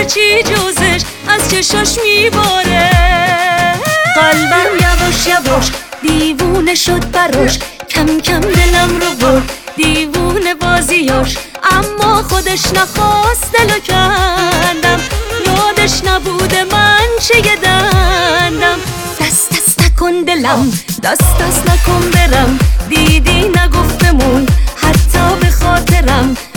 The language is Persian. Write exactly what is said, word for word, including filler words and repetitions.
هرچی جوزش از چشاش میباره. قلبم یواش یواش دیوونه شد براش، کم کم دلم رو برد دیوونه بازیاش. اما خودش نخواست دلو کندم، یادش نبوده من چه دندم. دست دست نکن دلم، دست دست نکن برم، دیدی نگفتمون حتی به خاطرم.